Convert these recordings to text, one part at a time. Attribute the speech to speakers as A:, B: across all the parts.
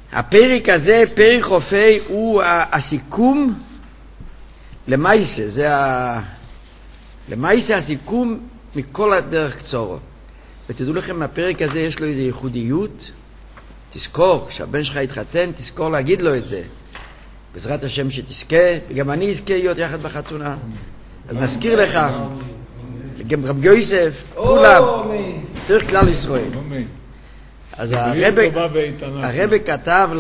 A: הפרק הזה, פרק חופי, הוא הסיכום למעשה, למעשה הסיכום מכל הדרך קצורו. ותדעו לכם, הפרק הזה יש לו איזו ייחודיות. תזכור, כשהבן שלך יתחתן, תזכור להגיד לו את זה. בעזרת השם שתזכה, וגם אני אזכה להיות יחד בחתונה. אז נזכיר לך, גם רבי יוסף, כולם, תראה כלל ישראל. אז הרבי כתב,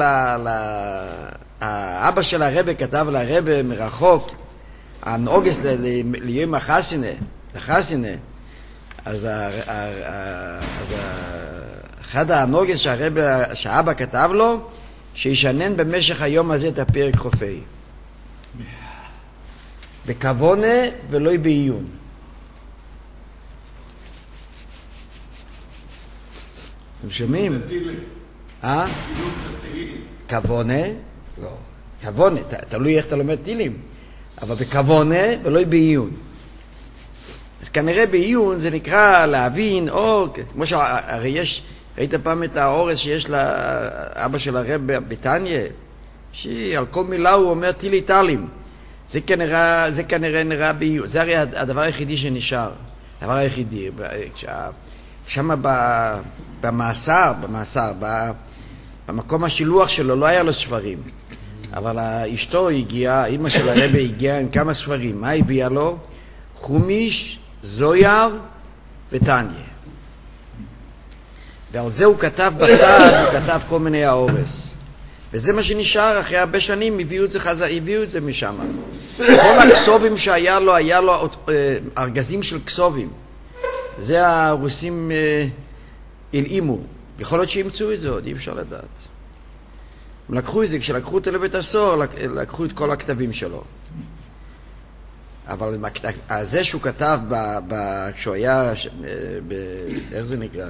A: האבא של הרבי כתב לרבי מרחוק, הנוגס ליום החסינה, אז אחד הנוגס שהאבא כתב לו, שישנן במשך היום הזה את הפרק חופי. בכוונה ולא בעיון. אתם שומעים? כוונה? לא. כוונה, תלוי איך אתה לומד תהילים. אבל בכוונה ולא בעיון. אז כנראה בעיון זה נקרא להבין, או כמו שהרי יש, ראית פעם את האורס שיש לאבא של הרב בביתניה, שעל כל מילה הוא אומר תילי תלים. זה כנראה נראה בעיון. זה הרי הדבר היחידי שנשאר. הדבר היחידי. שם במאסר, במקום השילוח שלו לא היה לו ספרים. אבל אשתו הגיעה, אמא של הרבי הגיעה עם כמה ספרים. מה הביאה לו? חומיש, זויר ותניה. ועל זה הוא כתב בצד, הוא כתב כל מיני האורס. וזה מה שנשאר, אחרי הרבה שנים הביאו את זה משם. כל הכסובים שהיה לו, היה לו ארגזים של כסובים. זה הרוסים הלאימו. יכול להיות שימצאו את זה עוד, אי אפשר לדעת. הם לקחו את זה, כשלקחו אותו לבית הסוהר, לקחו את כל הכתבים שלו. אבל זה שהוא כתב כשהוא היה, איך זה נקרא?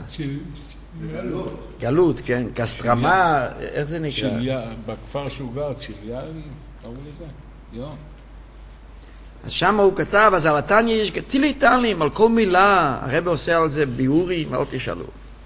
A: גלות, כן, קסטרמה, איך זה נקרא?
B: בכפר שהוא גר, צ'יליאן, קראו לזה, יום.
A: אז שם הוא כתב, אז על התניה יש תילי תלים, על כל מילה, הרבי עושה על זה ביורים, אל תשאלו.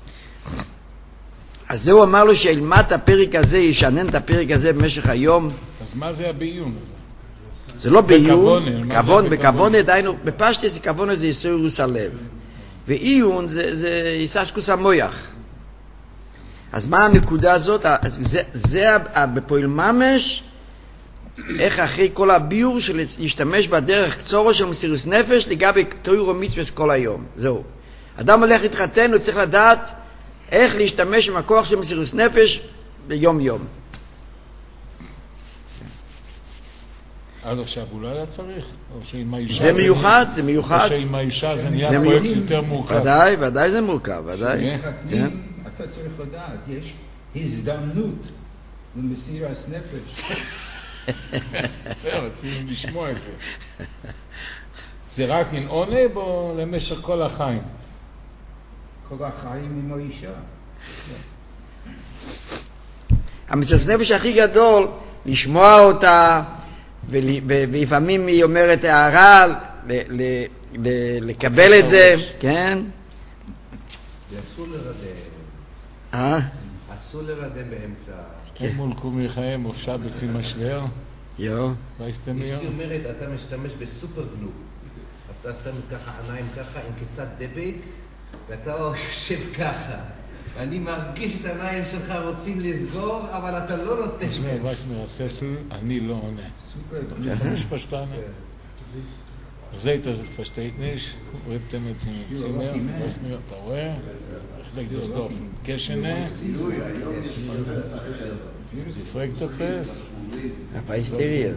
A: אז זהו אמר לו שילמד הפרק הזה, ישנן את הפרק הזה במשך היום.
B: אז מה זה הביון הזה?
A: זה לא ביון, בכוונה, דיינו, בפשטי זה כוונה זה יסוירוס הלב. ואיון זה יססקוס המויח. אז מה הנקודה הזאת? זה בפועל ממש, איך אחרי כל הביור של להשתמש בדרך קצורו של מסירוס נפש לגבי תוירו מצווה כל היום. זהו. אדם הולך להתחתן, הוא צריך לדעת איך להשתמש עם הכוח של מסירוס נפש ביום יום.
B: עד עכשיו הוא לא היה צריך? או שעם האישה
A: זה מיוחד, זה מיוחד.
B: או שעם האישה זה נהיה פרויקט יותר מורכב?
A: ודאי זה מורכב, ודאי.
C: אתה צריך לדעת, יש הזדמנות למסירת נפש.
B: רוצים לשמוע את זה. זה רק עם עונב או למשך כל החיים?
C: כל החיים עם האישה.
A: המסירת נפש הכי גדול, לשמוע אותה, ולפעמים היא אומרת הערה, לקבל את זה, כן?
D: ואסור לרדם. אסור לרדם באמצע.
B: מול קומי חיים, אפשר בצים משבר?
A: יו.
D: אשתי אומרת, אתה משתמש בסופר גלו. אתה שם ככה עיניים ככה עם קצת דבק, ואתה יושב ככה. ואני מרגיש את העיניים שלך רוצים לסגור, אבל אתה לא נותן.
B: שמע, was mir erzählt, אני לא עונה. Ich habe nicht verstanden. Seht ihr, ich versteht nicht. Rübt ihm jetzt in den Zimmer. Was mir, אתה רואה? Ich leg das Dorf in Keschene. Sie fragt doch es.
A: Weißt du hier?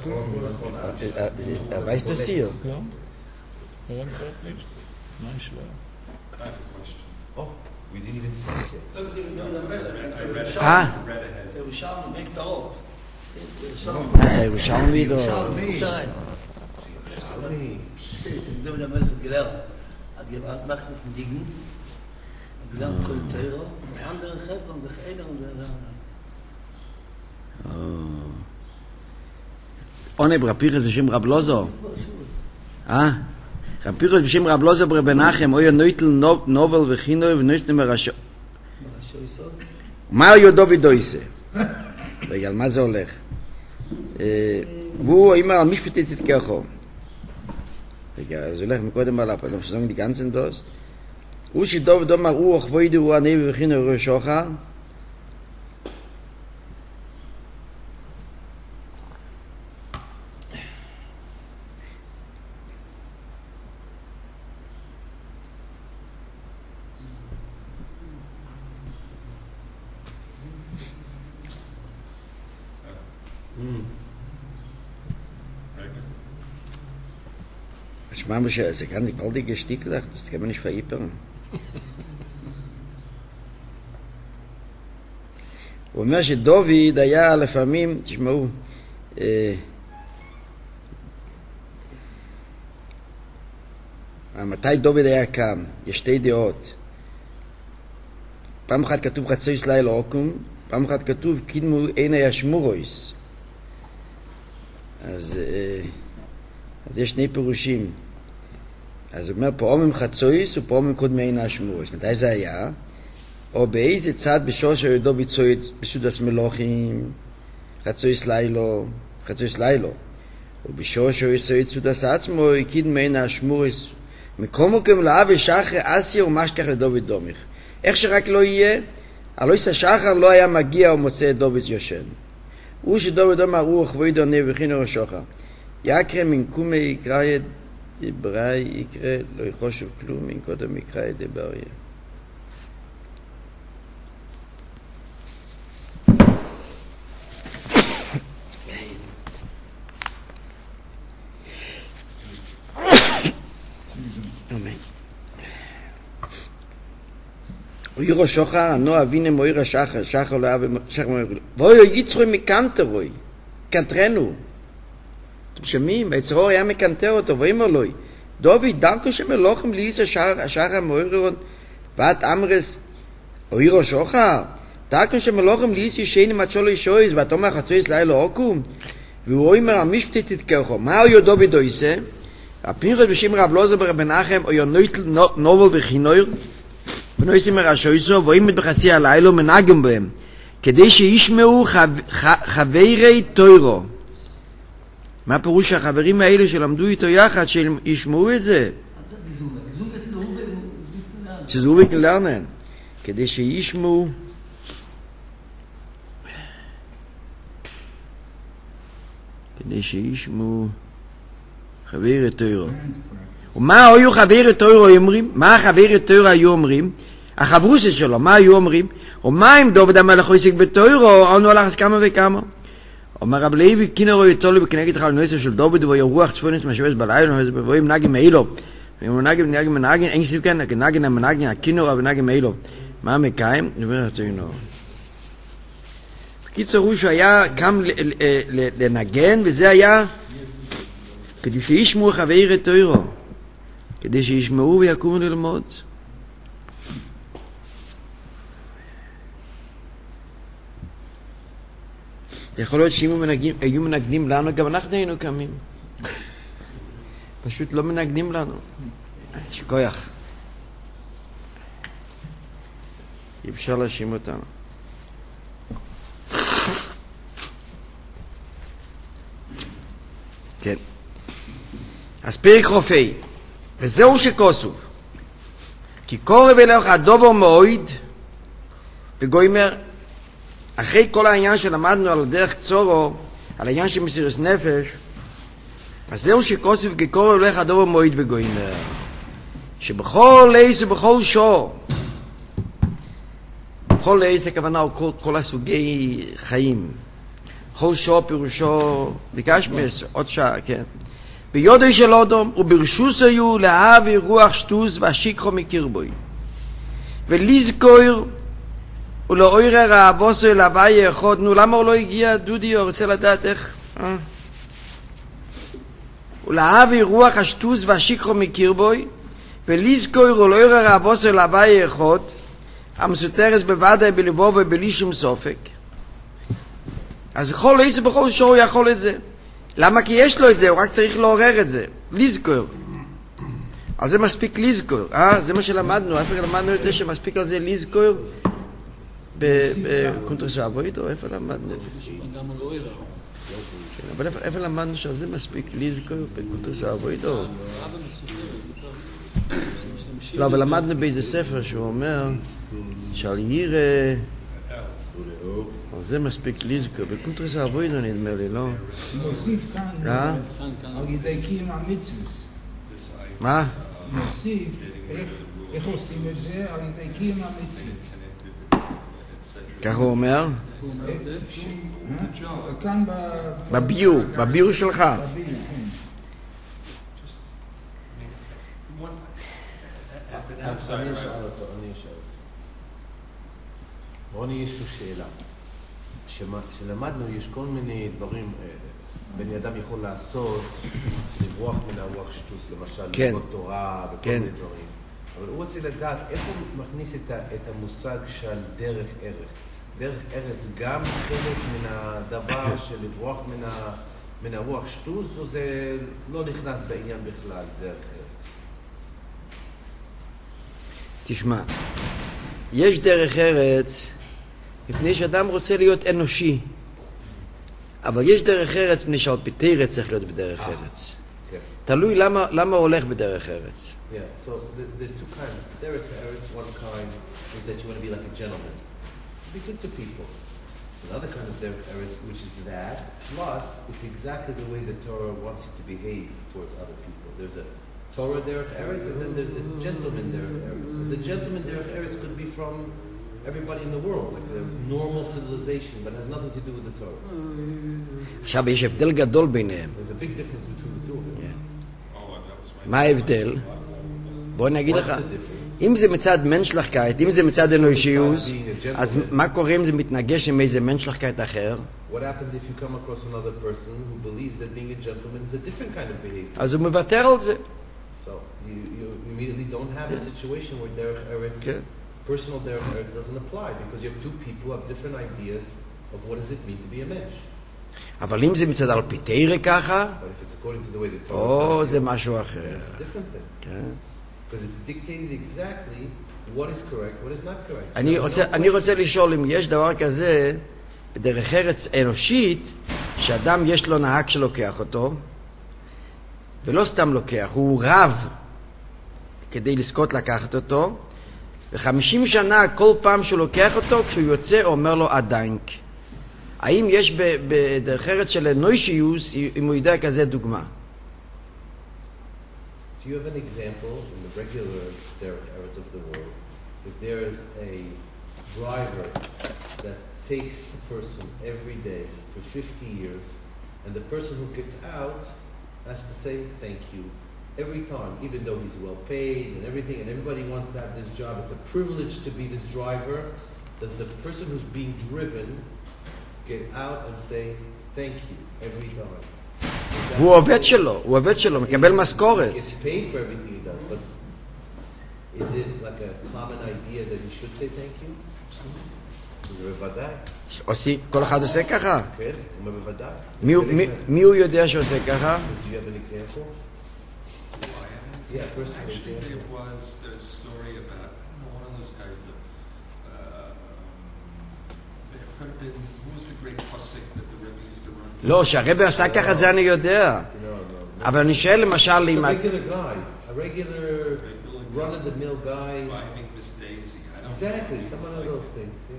A: Weißt du es hier?
B: Ja. Er sagt nicht. Nein, schwer.
D: Oh, we didn't even start yet.
E: ירושלמי, בריק טרור.
A: אז הירושלמי דו...
E: דוד המלך גלר, עד גבעת מחנת דיגן, גלר כל תירו, ואנדר חבר'ם זה חיידר,
A: עונב רפיחס בשם רב לוזו. רפיחס בשם רב לוזו ברב נחם, אוי הנויטל נובל וחינוי ונויסטם מרשו. מה יודו ודויסה? רגע, על מה זה הולך? והוא אומר על משפטי צדקךו. רגע, זה הולך מקודם עליו, לא שזונג די גנצן דוס. הוא שדוב דומר רוח ווידו הוא הנביא וכינו ראש שוחר. Ich meine, sie kann sich bald gestickelt, das kann man nicht verippern. הוא אומר שדוד היה לפעמים, תשמעו, מתי דוד היה קם? יש שתי דעות. פעם אחת כתוב חצויס לילה עוקום, פעם אחת כתוב קידמו אין היה שמורויס. אז יש שני פירושים. אז הוא אומר פעמים חצויס ופעמים קודמי אין היה שמורויס. מתי זה היה? או באיזה צד בשור שיודו ביצועית בסודס מלוכים, חצויס לילו, ובשור שיודו סודס עצמו, קידמו אין היה שמורויס. מקומוקם לאבי שחר אסיה ומשכח לדוד דומך. איך שרק לא יהיה, הלויס השחר לא היה מגיע ומוצא את דוד יושן. הוא שדוד אמר רוח וידו נביא וכינו ראש שוחר. יקרא מן קומי יקרא את דברי יקרא, לא יחושב כלום, מן קודם יקרא את דבריה. אוירו שוחר, אנו אבינה מוירה שחר, שחר לא אבי, שחר מוירה. ואוי יצרוי מקנטרוי, קנטרנו. אתם שומעים? היצרור היה מקנטר אותו, ואומר לו, דוד, דרכו שמלוכם ליס השחר מוירה, ואת אמרס, אוירו שוחר, דרכו שמלוכם ליס ישני מצ'ולו ישויס, ואת אומר חצויס לילה עוקום, והוא אומר, המשפטי צדקךו, מה אויו דוד עושה? הפינכות בשם רב לוזר ברב מנחם, אויו נובל וחינויר, ונויסים מרשויסו, ואוימת בחצי הלילה מנגם בהם, כדי שישמעו חברי תוירו. מה פירוש החברים האלה שלמדו איתו יחד, שישמעו את זה? צזובי כלרנן. כדי שישמעו חברי תוירו. ומה היו חברי תוירו אומרים? מה חברי תוירו היו אומרים? החברוסת שלו, מה היו אומרים? ומה אם דוד המלך הוסיק בתוירו, ענו הלך אז כמה וכמה. אומר רב לוי, כינרו יתולו בכנגד חלונויסו של דוד, ואוי רוח צפונס משווס בלילה, ואוי מנגים מאילו. ואם נגים מנגים, אין סיב כן, נגים מנגים, הכינרו ונגים מאילו. מה מקיים? נדבר התוינו. בקיצור הוא שהיה קם לנגן, וזה היה כדי שישמעו חברי תוירו. כדי שישמעו ויקומו ללמוד. יכול להיות שאם היו מנגנים לנו, גם אנחנו היינו קמים. פשוט לא מנגנים לנו. שכוח. אי אפשר להאשים אותנו. כן. אז פרק חופי. וזהו שכוסוב. כי קורב אליך הדובר מועיד, וגוימר, אחרי כל העניין שלמדנו על הדרך קצורו, על העניין של מסירות נפש, אז זהו שכוסוב, כי קורב אליך הדובר מועיד וגוימר. שבכל עיס ובכל שור, בכל עיס הכוונה הוא כל הסוגי חיים. בכל שור פירושו, ביקש עוד שעה, כן. ביודעי של אודום וברשוס היו להביא רוח שטוס והשיקחו מקרבוי ולזכור ולעורר האבוס אל הווי אחד. נו, למה הוא לא הגיע? דודי הוא רוצה לדעת איך ולהביא רוח השטוס והשיקחו מקרבוי ולזכור ולעורר האבוס אל הווי אחד המסותרס בוודאי בלבוב ובלי שום סופק. אז כל עיס ובכל שור יכול את זה. למה? כי יש לו את זה, הוא רק צריך לעורר את זה, לזכור. אז זה מספיק לזכור, זה מה שלמדנו, איפה למדנו את זה שמספיק על זה לזכור? בקונטרס אבוידו, איפה למדנו?
E: גם לא אלא.
A: אבל איפה למדנו שזה מספיק לזכור בקונטרס אבוידו? לא, אבל למדנו באיזה ספר שהוא אומר שעל ירא, זה מספיק לזכור, בקונטרס אבוידו נדמה לי, לא?
C: נוסיף כאן על ידי קיים המצוות.
A: מה?
C: נוסיף איך עושים את זה על ידי קיים המצוות.
A: כך הוא אומר?
C: כאן
A: בביור שלך.
D: אני אשאל אותו. רוני, יש לו שאלה. שלמדנו, יש כל מיני דברים, בן אדם יכול לעשות, לברוח מן הרוח שטוס, למשל, ללמוד תורה וכל מיני דברים. אבל הוא רוצה לדעת איפה הוא מכניס את המושג של דרך ארץ. דרך ארץ גם חלק מן הדבר של לברוח מן הרוח שטוס, או זה לא נכנס בעניין בכלל, דרך ארץ?
A: תשמע, יש דרך ארץ מפני שאדם רוצה להיות אנושי, אבל יש דרך ארץ מפני שעל פי תרץ צריך להיות בדרך ארץ. תלוי למה הוא הולך בדרך ארץ.
D: Yeah, so there's two kinds. Derech Eretz, one kind is that you want to be like a gentleman. Be good to people. Another kind of Derech Eretz, which is that, plus it's exactly the way the Torah wants you to behave towards other people. There's a Torah Derech Eretz, and then there's the gentleman Derech Eretz. So the gentleman Derech Eretz could be from everybody in the world, like a normal civilization, but has nothing to do with the Torah.
A: עכשיו יש הבדל גדול ביניהם.
D: There's a big difference between the two of them.
A: מה ההבדל? בוא נגיד לך, אם זה מצד מנשלחקייט, אם זה מצד אנושיות, אז מה קורה אם זה מתנגש עם איזה מנשלחקייט אחר?
D: What happens if you come across another person who believes that being a gentleman is a different kind of behavior?
A: אז הוא מוותר על זה.
D: So you immediately don't have a situation where Derech Eretz, personal Derech Eretz doesn't apply because you have two people who have different ideas of what does it mean to be a mensch.
A: אבל אם זה מצד על פי תרא ככה,
D: But if it's according to the way the Torah,
A: או זה משהו אחר.
D: it's a different thing. Because it's dictated exactly what is correct, what is not correct.
A: אני רוצה לשאול אם יש דבר כזה בדרך ארץ אנושית, שאדם יש לו נהג שלוקח אותו, ולא סתם לוקח, הוא רב כדי לזכות לקחת אותו, ו50 שנה כל פעם שהוא לוקח אותו, כשהוא יוצא הוא אומר לו עדיינק. האם יש בדרך ארץ של אנושיוס, אם הוא יודע כזה דוגמה?
D: Do you have an example in the regular Derech Eretz of the world, if there is a driver that takes the person every day for 50 years, and the person who gets out has to say thank you every time, even though he's well paid and everything, and everybody wants to have this job, it's a privilege to be this driver, does the person who's being driven get out and say thank you every time?
A: הוא עובד שלו, מקבל משכורת.
D: He gets paid for everything he does, but is it like a common idea that he should say thank you? בוודאי.
A: כל אחד עושה ככה?
D: כן, הוא אומר בוודאי.
A: מי הוא יודע שעושה ככה?
D: Do you have an example? Yeah, personally.
F: Actually, there was a story about one of those guys that could have been, who was the great Pasik that the Rebbe used to run?
A: לא, שהרבי עשה ככה זה אני יודע. אבל אני שואל למשל אם...
D: A regular guy, a regular run-of-the-mill guy.
F: I think Miss Daisy. I don't
D: Exactly, some of those things, yeah.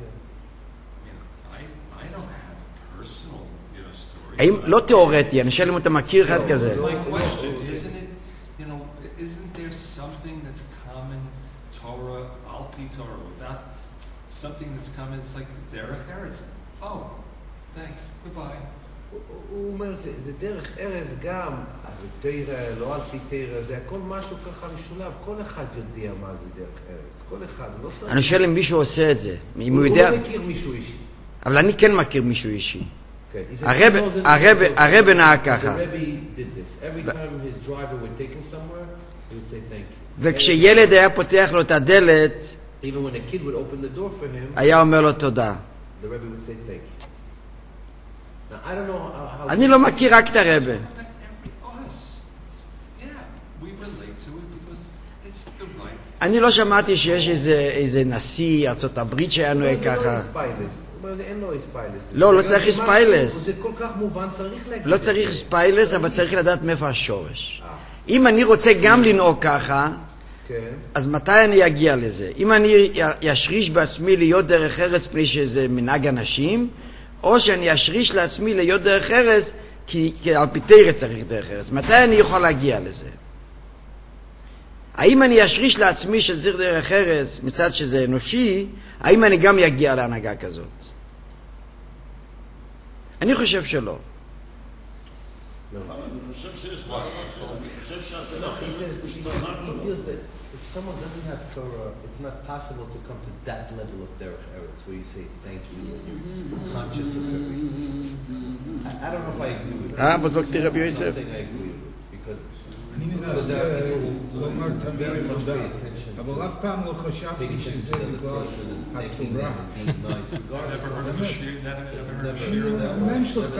F: I don't have a personal, story.
A: האם, לא תיאורטי, אני שואל אם אתה מכיר אחד כזה.
F: My question, isn't there something that's common Torah, Al-Pi Torah, without something that's common, it's like Derech Eretz. Oh, thanks, goodbye.
D: הוא אומר, זה דרך ארץ גם, תרא, לא על פי תרא, זה הכל משהו ככה משולב, כל אחד יודע מה זה דרך ארץ, כל אחד, לא צריך...
A: אני שואל אם מישהו עושה את זה, אם הוא
D: הוא
A: יודע...
D: לא מכיר מישהו אישי.
A: אבל אני כן מכיר מישהו אישי. הרב נהג ככה. וכשילד היה פותח לו את הדלת, היה אומר לו תודה. אני לא מכיר רק את הרב. אני לא שמעתי שיש איזה נשיא ארצות הברית שהיה נוהג ככה.
D: זה לא איספיילס. אין לו איספיילס.
A: לא צריך איספיילס.
D: זה כל כך מובן, צריך להגיד.
A: לא צריך איספיילס, אבל צריך לדעת מאיפה השורש. אם אני רוצה גם לנהוג ככה, אז מתי אני אגיע לזה? אם אני ישריש בעצמי להיות דרך ארץ פני שזה מנהג אנשים, או שאני אשריש לעצמי להיות דרך ארץ, כי על פי תרא צריך דרך ארץ. מתי אני יכול להגיע לזה? האם אני אשריש לעצמי שצריך דרך ארץ מצד שזה אנושי, האם אני גם יגיע להנהגה כזאת? אני חושב שלא.
G: אני חושב שיש דבר אחר. אני חושב שאתה
D: if someone doesn't have Torah, it's not possible to come to that level of derech eretz where you say thank you and you're conscious of everything. I don't know if I agree with that.
A: אבל זאת רבי יוסף.
D: I'm not saying I agree with it because
C: אני מנסה לומר תמיד תודה, אבל אף פעם לא חשבתי שזה בגלל התורה. האמן שלך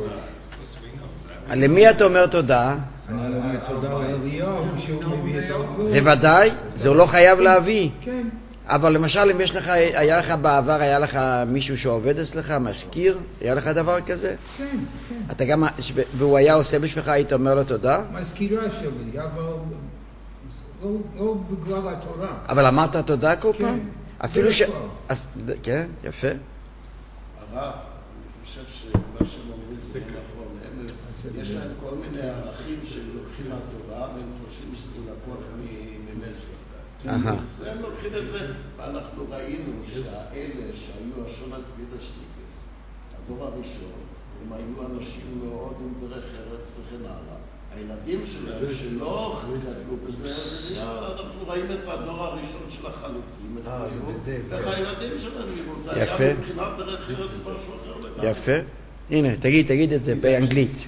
A: למי אתה אומר תודה?
C: אני אומר תודה לאליהו שהוא מביא את הרב.
A: זה ודאי, זה הוא לא חייב להביא.
C: כן.
A: אבל למשל אם יש לך, היה לך בעבר, היה לך מישהו שעובד אצלך, מזכיר, היה לך דבר כזה?
C: כן, כן.
A: אתה גם, והוא היה עושה בשבילך, היית אומר לו תודה?
C: מזכירה שלי, אבל לא בגלל התורה.
A: אבל אמרת תודה כל
C: כן.
A: פעם? אפילו ש... כן, יפה.
G: הרב, אני חושב שמה שהם אומרים זה נכון. יש להם כל מיני ערכים שלוקחים מהתורה, והם חושבים שזה לקוח ממזרח. זה הם לוקחים את זה, ואנחנו ראינו שהאלה שהיו השולט בידשטיקס, הדור הראשון, הם היו אנשים מאוד עם דרך ארץ וכן הלאה. הילדים שלהם שלא גדלו בזה, אנחנו רואים את הדור הראשון של החלוצים, איך הילדים שלהם נראו, זה היה מבחינת דרך ארץ משהו אחר לגמרי.
A: יפה. הנה, תגיד את זה באנגלית.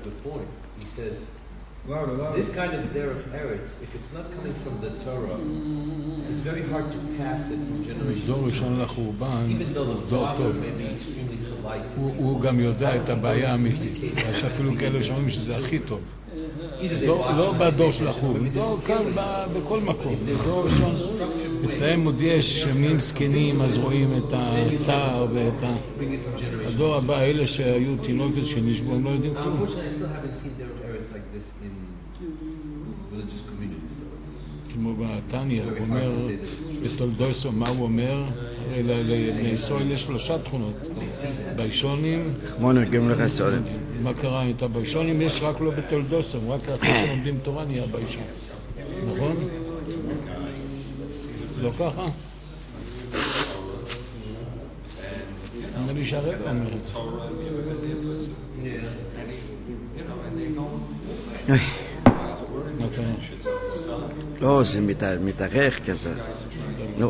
D: This kind of derech eretz, if it's not coming from the Torah, it's very hard to pass it from generation
B: דור ראשון לחורבן,
D: even though the
B: דור
D: father
B: טוב.
D: may be extremely polite.
B: הוא גם יודע את הבעיה האמיתית. יש אפילו כאלה שאומרים שזה הכי טוב. לא בדור של החורבן, דור כאן בכל מקום. דור ראשון, אצלהם עוד יש שמים זקנים, אז רואים את הצער ואת הדור הבא, אלה שהיו תינוקת שנשבו, הם לא יודעים כלום.
D: Unfortunately, I still haven't seen derech eretz like this in religious communities.
B: כמו בתניא, הוא אומר, בתולדוסו, מה הוא אומר? לבני ישראל יש 3 תכונות. ביישונים,
A: חמון הגיעים לך סודם.
B: מה קרה איתה ביישונים? יש רק לא בתולדוסו, רק אחרי שלומדים תורה נהיה ביישון. נכון? לא ככה? נראה לי שהרב אומר את זה. מה קרה?
A: לא, זה מתארך כזה. לא.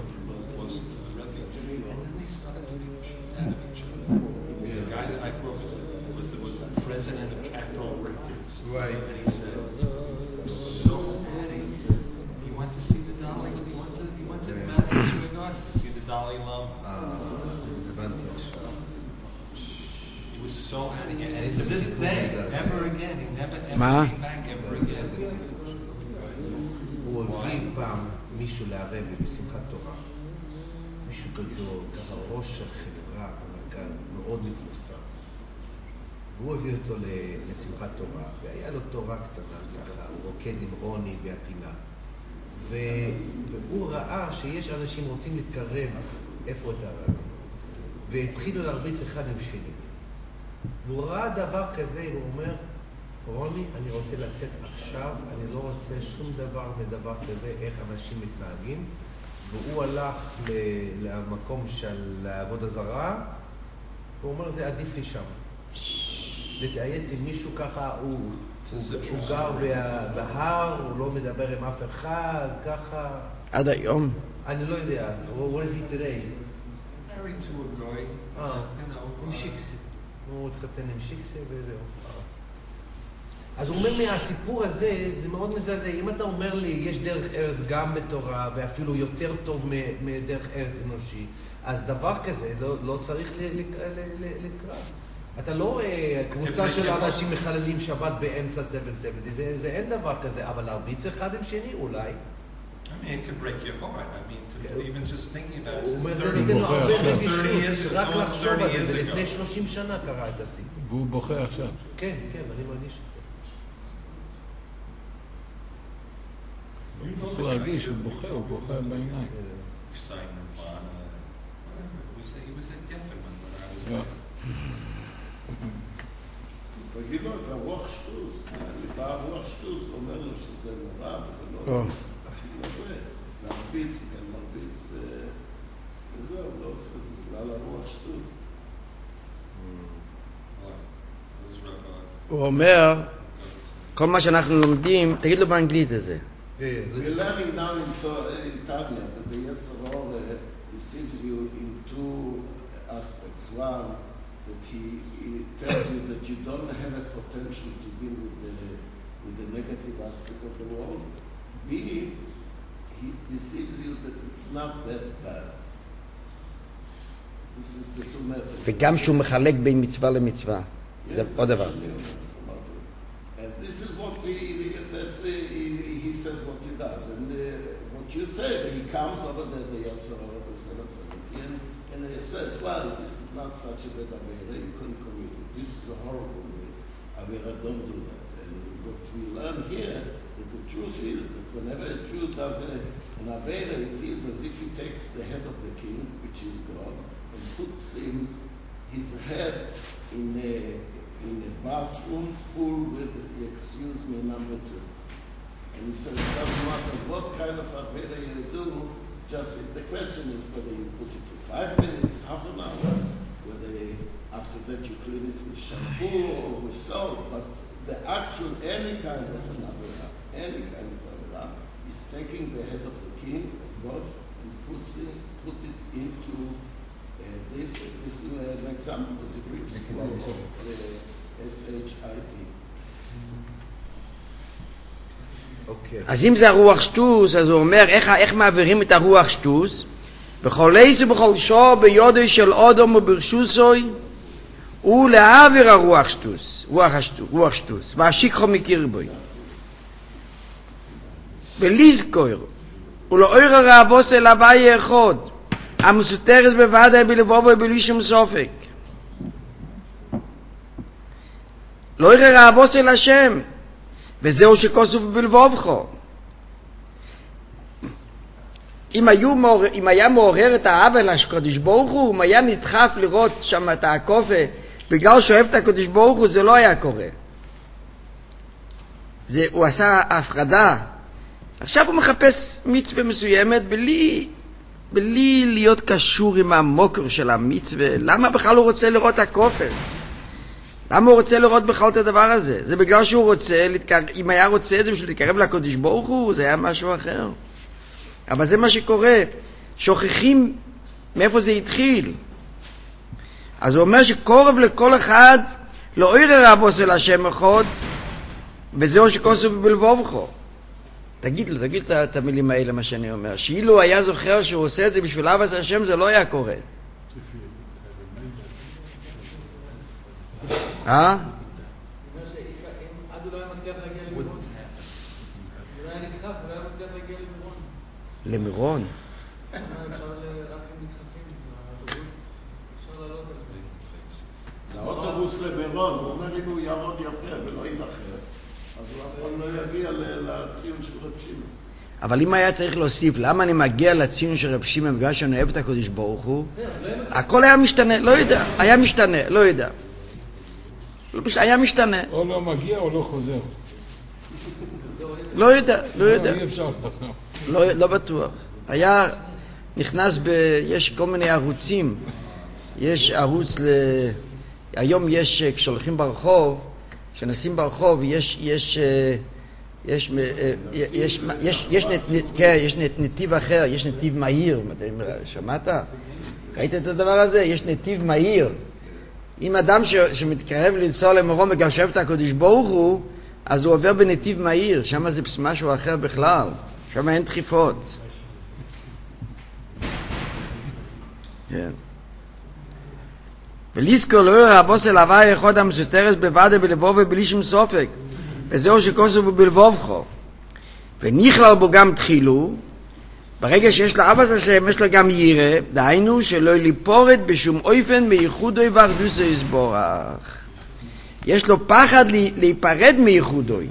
F: President of Capital Records.
D: Right.
F: And he said, so many. He went to see the Dalai. He went to Madison Square Garden to see the Dalai Lama. He was so many. And to this day, never again. He never ever came back ever again.
D: הוא הביא פעם מישהו לערבי בשמחת תורה. מישהו גדול, ככה ראש החברה במרכז, מאוד מפורסם. והוא הביא אותו לשמחת תורה, והיה לו תורה קטנה, ככה, הוא רוקד עם רוני והפינה. והוא ראה שיש אנשים רוצים להתקרב איפה את הערבי. והתחילו להרביץ אחד עם שני. והוא ראה דבר כזה, הוא אומר, רוני, אני רוצה לצאת עכשיו, אני לא רוצה שום דבר מדבר כזה, איך אנשים מתנהגים. והוא הלך למקום של עבודה זרה, והוא אומר, זה עדיף לי שם. להתייעץ עם מישהו ככה, הוא גר בהר, הוא לא מדבר עם אף אחד, ככה.
A: עד היום.
D: אני לא יודע, what is he today?
F: Married to a guy.
D: עם שיקסה. הוא התחתן עם שיקסה וזהו. אז הוא אומר מהסיפור הזה, זה מאוד מזעזע. אם אתה אומר לי, יש דרך ארץ גם בתורה, ואפילו יותר טוב מדרך ארץ אנושי, אז דבר כזה לא צריך לקרוא. אתה לא רואה קבוצה של אנשים מחללים שבת באמצע 770, זה אין דבר כזה, אבל להרביץ אחד עם שני אולי.
F: I mean, it could break your heart. I mean, even just thinking about it.
D: הוא אומר, זה נותן לו הרבה רגישות, רק לחשוב על זה, זה לפני 30 שנה קרה את הסיפור.
B: והוא בוכה עכשיו.
D: כן, כן, אני מרגיש אותו.
B: צריך להרגיש, הוא בוכה בעיניים.
G: תגיד לו, אתה רוח שטוס, ליבה רוח שטוס, אומר לו שזה נורא, וזה לא הכי נורא, להרביץ, וכן מרביץ, וזהו, לא עושה את זה, בגלל הרוח שטוס.
A: הוא אומר, כל מה שאנחנו לומדים, תגיד לו באנגלית את זה.
G: We're learning now in Tanya that the Yetzer Hara deceives you in two aspects. One, that he tells you that you don't have a potential to deal with the negative aspect of the world. B, he deceives you that it's not that bad. This is the two methods.
A: וגם שהוא מחלק בין מצווה למצווה. עוד דבר.
G: And this is what he says what he does. And what you say, that he comes over the Yetzer Hara, the 770, and he says, well, this is not such a bad Avera, you couldn't commit it. This is a horrible way. Avera, don't do that. And what we learn here, that the truth is that whenever a Jew does an Avera, it is as if he takes the head of the king, which is God, and puts his head in a bathroom full with, excuse me, number 2. And he says, it doesn't matter what kind of Avera you do, just the question is whether you put it to 5 minutes, half an hour, whether after that you clean it with shampoo or with soap, but the actual, any kind of an Avera, is taking the head of the king, of God, and put it into this is an example that it brings of S-H-I-T.
A: אז אם זה הרוח שטוס, אז הוא אומר, איך מעבירים את הרוח שטוס? בכל איזה בכל שור ביודו של אודום וברשוסוי, הוא להעביר הרוח שטוס, רוח שטוס, והשיקחו מכיר בוי. ולזכור, ולאויר הרעבוס אל הווי אחד, המסותרס בוודאי בלבובו ובלי שום סופק. לאויר הרעבוס אל השם, וזהו שכוסוף בלבובכו. אם היה מעורר את האבל הקדוש ברוך הוא, אם היה נדחף לראות שם את הקופה, בגלל שאוהב את הקדוש ברוך הוא, זה לא היה קורה. הוא עשה הפרדה. עכשיו הוא מחפש מצווה מסוימת בלי להיות קשור עם המוקר של המצווה. למה בכלל הוא רוצה לראות את הקופה? למה הוא רוצה לראות בכלל את הדבר הזה? זה בגלל שהוא רוצה, אם היה רוצה זה בשביל להתקרב לקדוש ברוך הוא, זה היה משהו אחר. אבל זה מה שקורה, שוכחים מאיפה זה התחיל. אז הוא אומר שקורב לכל אחד לא עיר רבוס אל השם אחד, וזהו שכוסף בלבובכו. תגיד את המילים האלה מה שאני אומר, שאילו היה זוכר שהוא עושה את זה בשביל אהבת השם, זה לא היה קורה. אז הוא לא היה מצליח להגיע למירון. הוא לא היה נדחף, הוא לא היה מצליח להגיע למירון. למירון? אפשר רק מתחפים לאוטובוס, אפשר לעלות את זה.
G: לאוטובוס למירון, הוא אומר אם הוא יעמוד יפה ולא יינחר, אז הוא אף פעם לא יגיע לציון של רב שמעון.
A: אבל אם היה צריך להוסיף, למה אני מגיע לציון של רב שמעון בגלל שאני אוהב את הקדוש ברוך הוא? הכל היה משתנה, לא יודע, היה משתנה, לא יודע. היה משתנה.
B: או לא מגיע או לא חוזר.
A: לא יודע.
B: אי אפשר לחזור.
A: לא בטוח. היה נכנס יש כל מיני ערוצים. יש ערוץ היום יש, כשהולכים ברחוב, כשנסים ברחוב, יש נתיב אחר, יש נתיב מהיר. שמעת? ראית את הדבר הזה? יש נתיב מהיר. אם אדם שמתקרב לנסוע למירון וגם שואב את הקדוש ברוך הוא, אז הוא עובר בנתיב מהיר, שם זה משהו אחר בכלל, שם אין דחיפות. כן. ולזכור לא ירבוס אל הווי אחד המסותרס בוודאי בלבוב ובלי שום סופק, וזהו שכוסף ובלבובכו. ונכלל בו גם תחילו, ברגע שיש לו אהבת השם, יש לו גם יראה, דהיינו שלא ליפורת בשום אופן מייחודוי ואחדוסו יסבורך. יש לו פחד להיפרד מייחודוי.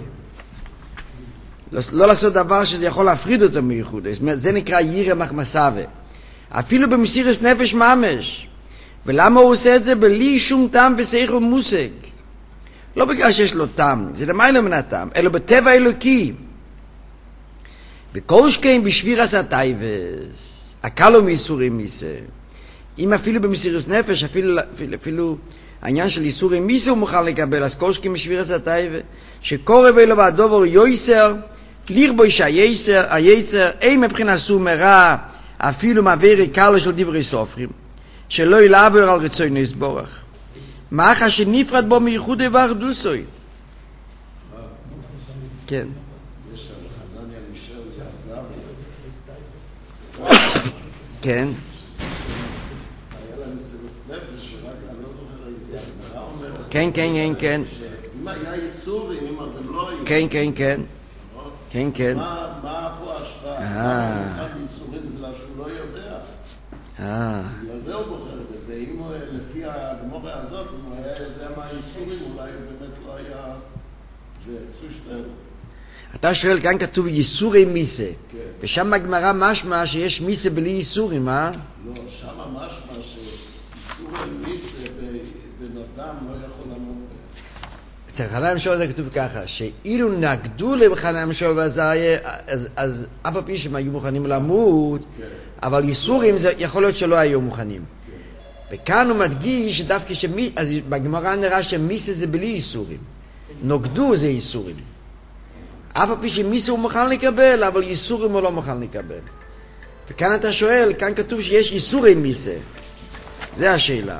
A: לא לעשות דבר שזה יכול להפריד אותו מייחודוי. זאת אומרת, זה נקרא יראה מחמסווה. אפילו במסירת נפש ממש. ולמה הוא עושה את זה? בלי שום טעם ושכל מושג. לא בגלל שיש לו טעם, זה למעלה מן הטעם, אלא בטבע האלוקי. וכל שכן בשבירת הטייבס, הקלו מייסורים מיסה. אם אפילו במסירת נפש, אפילו העניין של ייסורים מיסה הוא מוכן לקבל, אז כל שכן בשבירת הטייבס, שקורב אלו והדובר יויסר, לרבוי שהייצר, אין מבחינה סומרה, אפילו מעבירי קלו של דברי סופרים, שלא ילעבור על רצון יסבורך. מאחר שנפרד בו מייחוד ואחדוסוי. כן. כן. כן, כן, כן, כן.
G: אם היה ייסורים, אז הם לא היו.
A: כן, כן, כן. כן, כן.
G: מה פה ההשפעה? ייסורים בגלל שהוא לא יודע. בגלל זה הוא בוחר בזה. אם הוא, לפי הגמורה הזאת, אם הוא היה יודע מה ייסורים, אולי הוא באמת לא היה... זה צושטר.
A: אתה שואל, כאן כתוב ייסורי מיסה. ושם בגמרא משמע שיש מיסה בלי ייסורים, אה?
G: לא, שם משמע שייסורי מיסה בן אדם לא יכול לעמוד בהם.
A: אצל חנן משול זה כתוב ככה, שאילו נגדו לחנן משול ועזריה, אז אף הפי שהם היו מוכנים למות, אבל ייסורים זה יכול להיות שלא היו מוכנים. וכאן הוא מדגיש שדווקא אז בגמרא נראה שמיסה זה בלי ייסורים. נוגדו זה ייסורים. אף הפי שמיסה הוא מוכן לקבל, אבל ייסורים הוא לא מוכן לקבל. וכאן אתה שואל, כאן כתוב שיש ייסורי מיסה. זה השאלה.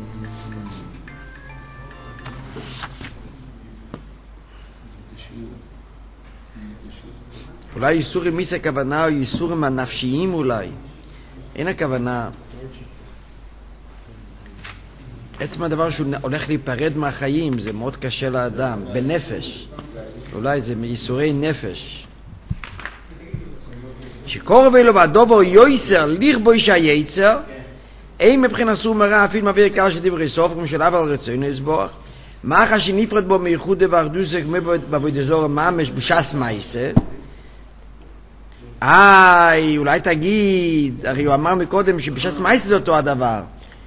A: אולי ייסורי מיסה הכוונה, או ייסורים הנפשיים אולי. אין הכוונה. עצם הדבר שהוא הולך להיפרד מהחיים, זה מאוד קשה לאדם, בנפש. אולי זה מייסורי נפש. שקורב אלו והדובר יויסר לכבוי שהייצר, אין מבחינה סומרה אפילו מעביר קל של דברי סוף, כמו של אבל רצונו יסבורך, מאחר שנפרד בו מייחוד ואחדוסה כמו בעבודת זרה ממש בש"ס מייסה. אולי תגיד, הרי הוא אמר מקודם שבש"ס מייסה זה אותו הדבר.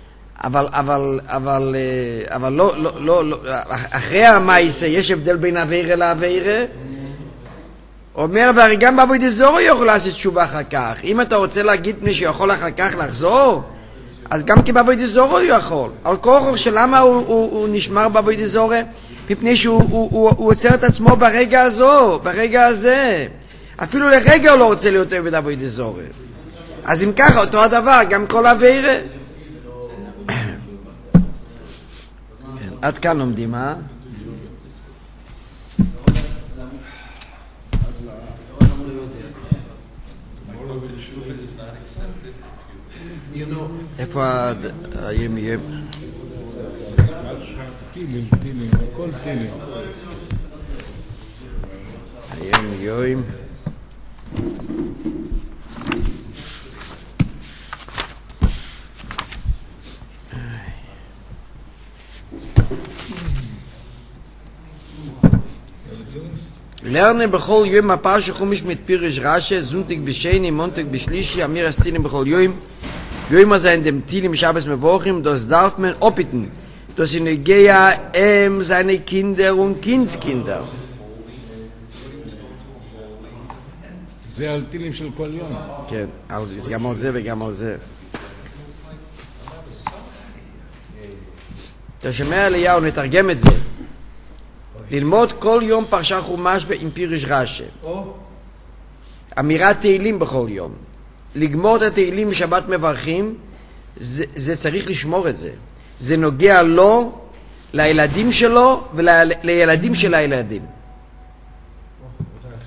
A: אבל לא, אחרי המייסה יש הבדל בין עבירה לעבירה. אומר, והרי גם בעבודת זרה יכול לעשות תשובה אחר כך. אם אתה רוצה להגיד מי שיכול אחר כך לחזור, אז גם כי בעבודת זרה הוא יכול. על כורח שלמה הוא נשמר בעבודת זרה? מפני שהוא עוצר את עצמו ברגע הזה. אפילו לרגע הוא לא רוצה להיות עבד עבודת זרה. אז אם ככה, אותו הדבר, גם כל עבירה. עד כאן לומדים, אה? איפה יהיה?
B: טילים, הכל טילים.
A: יום. לרנה בכל יום הפרשה חומש mit Pirish Rashi, Sonntag בשני, Montag בשלישי, Amir Aszilim בכל יום. Yom also in dem Tilim Shabbos Mevochim, das darf man opiten. Das in Egea seine Kinder und Kindskinder.
B: זה על טילים של כל יום.
A: כן, אבל זה גם על זה וגם על זה. אתה שומע אליהו, נתרגם את זה. ללמוד כל יום פרשה חומש עם פירוש רש"י. אמירת תהילים בכל יום. לגמור את התהילים בשבת מברכים, זה צריך לשמור את זה. זה נוגע לו, לילדים שלו ולילדים של הילדים.